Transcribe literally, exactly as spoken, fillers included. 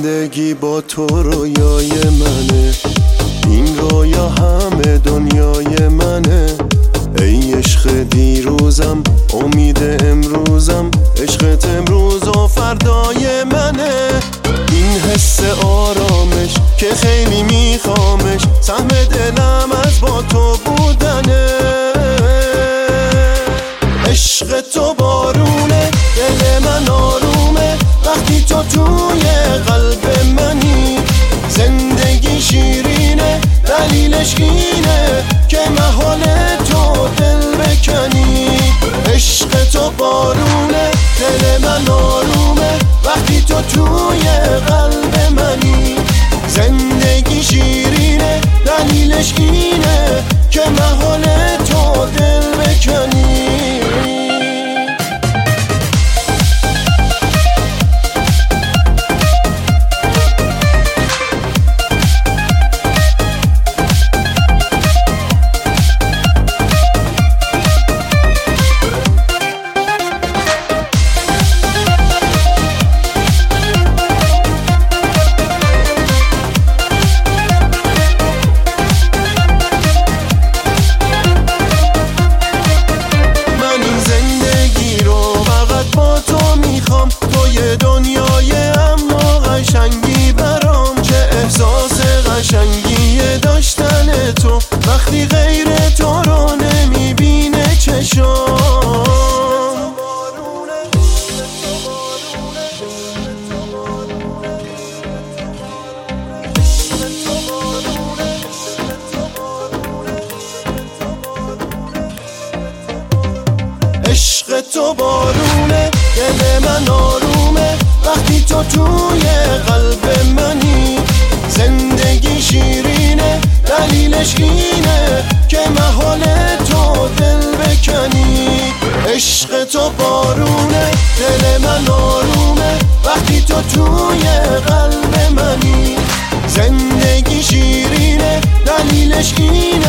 زندگی با تو رویای منه، این رویا همه دنیای منه. ای عشق دیروزم، امید امروزم، عشقت امروز و فردای منه. این حس آرامش که خیلی میخوامش، سهم دلم از با تو بودنه. عشق تو بارونه، دل من آرومه وقتی تو توی قلب منی. زندگی شیرینه، دلیلش اینه که محال تو دل بکنی. عشق تو بارونه، دل من آرومه وقتی تو توی قلب منی. زندگی شیرینه، دلیلش اینه که محال تو دل بکنی. توی دنیای اما قشنگی برام، چه احساس قشنگی داشتن تو وقتی غیر تو رو نمیبینه چشام. عشق تو بارونه، دل من آرومه وقتی تو توی قلب منی. زندگی شیرینه، دلیلش اینه که محال تو دل بکنی. عشق تو بارونه، دل من آرومه وقتی تو توی قلب منی. زندگی شیرینه، دلیلش اینه